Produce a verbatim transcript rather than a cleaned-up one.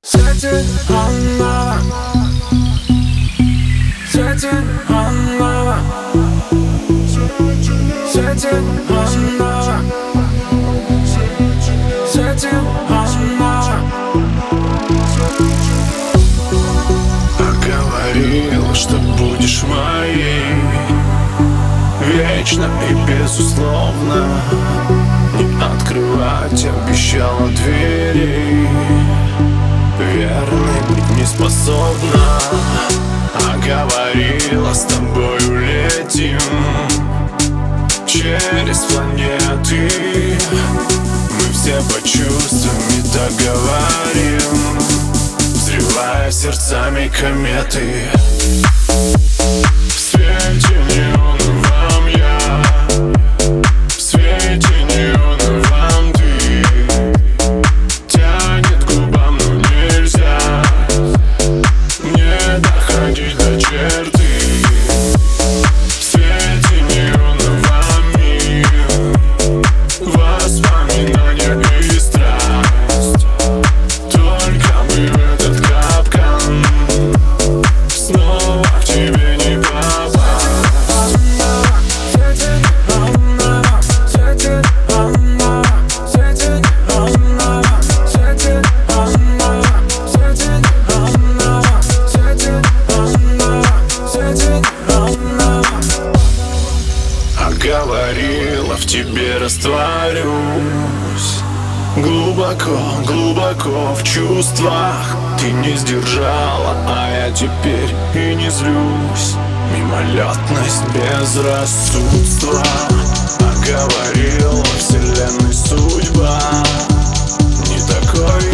Светит она, светит она, светит она, светит она. А говорила, что будешь моей вечно и безусловно. Не открывать обещала двери, верной быть не способна. А говорила, с тобою летим через планеты. Мы все по чувствам и так говорим, взрывая сердцами кометы. В свете неоновом я, в свете неоновом ты. Тянет к губам, но нельзя не доходить до черты. В свете неоновом мир, воспоминания и страсть. Только бы в этот капкан снова к тебе не попасть. А говорила, в тебе растворюсь глубоко, глубоко в чувствах. Ты не сдержала, а я теперь и не злюсь. Мимолетность безрассудства. А говорила, вселенной судьба не такой